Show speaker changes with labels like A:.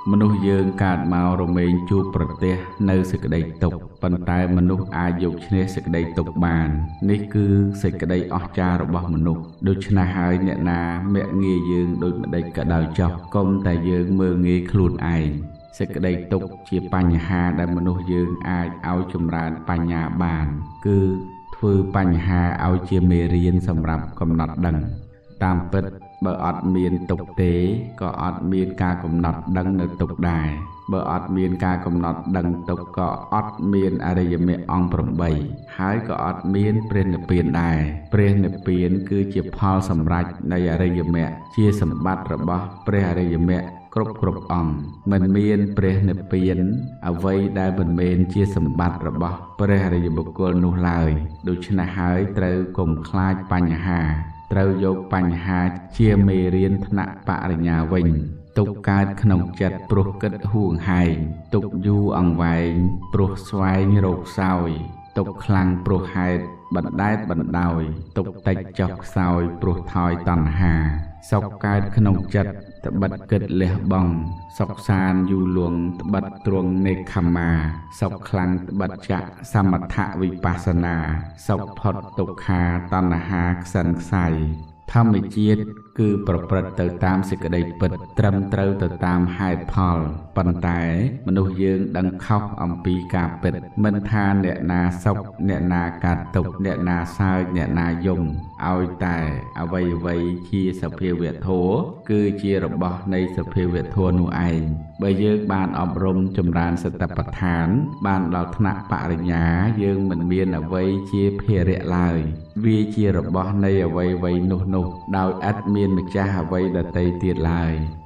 A: មនុស្សយើងកើតមករមែងជួបប្រទះនៅសេចក្តីទុក្ខប៉ុន្តែមនុស្សអាចយកឈ្នះសេចក្តីទុក្ខបាននេះគឺសេចក្តីអស្ចារ្យរបស់មនុស្សដូច្នេះហើយអ្នកណាមាក់ងាយយើងដូចម្ដេចក៏ដោយចុះកុំតែយើងមើលងាយខ្លួនឯងសេចក្តីទុក្ខជាបញ្ហាដែលមនុស្សយើងអាចឲ្យចម្រើនបញ្ញាបានគឺធ្វើបញ្ហាឲ្យជាមេរៀនសម្រាប់កំណត់ដឹងតាមពិតបើអត់មានទុក្ខទេក៏អត់មានការកំណត់ដឹងនៅទុក្ខដែរបើអត់មានការកំណត់ដឹងទុក្ខក៏អត់មានអរិយមគ្គអង្គ8ហើយក៏អត់មានព្រះនិព្វានដែរព្រះនិព្វានគឺជាផលសម្រេចនៃអរិយមគ្គជាសម្បត្តិរបស់ព្រះអរិយមគ្គគ្រប់អង្គមិនមានព្រះនិព្វានអ្វីដែលមិនមែនជាសម្បត្តិរបស់ព្រះអរិយបុគ្គលនោះឡើយដូច្នេះហើយត្រូវកុំខ្លាចបញ្ហាត្រូវយកបញ្ហាជាមេរៀនថ្នាក់បរិញ្ញាវិញទុកកើតក្នុងចិត្តព្រោះគិតហួងហែងទុកយូរអង្វែងព្រោះស្វែងរកសោយទុកខ្លាំងព្រោះហេតុបណ្ដែតបណ្ដោយទុកតិចចុះខ្សោយព្រោះថយតណ្ហាសុខកើតក្នុងចិត្តត្បិតគិតលះបង់សុខសានយូរលង់ត្បិតទ្រង់នេក្ខមាសុខខ្លាំងត្បិតចៈសមថវិបស្សនាសុខផុតទុក្ខាតណ្ហាខ្សិនខ្សៃធម្មជាតិគឺប្រព្រឹត្តទៅតាមសេចក្តីពិតត្រឹមត្រូវទៅតាមហេតុផលប៉ុន្តែមនុស្សយើងដឹងខុសអំពីការពិតមិនថាអ្នកណាសុខអ្នកណាកាត់ទុក្ខអ្នកណាសើចអ្នកណាយំឲ្យតែអ្វីជាសភាវៈធម៌គឺជារបស់នៃសភាវៈធម៌នោះឯងបើយើងបានអប់រំចម្រើនសតិប្បដ្ឋានបានដល់ថ្នាក់បរិញ្ញាយើងមិនមានអ្វីជាភារៈឡើយវាជារបស់នៃអ្វីនោះដោយឥតមានម្ចាស់អ្វីដទៃទៀតឡើយ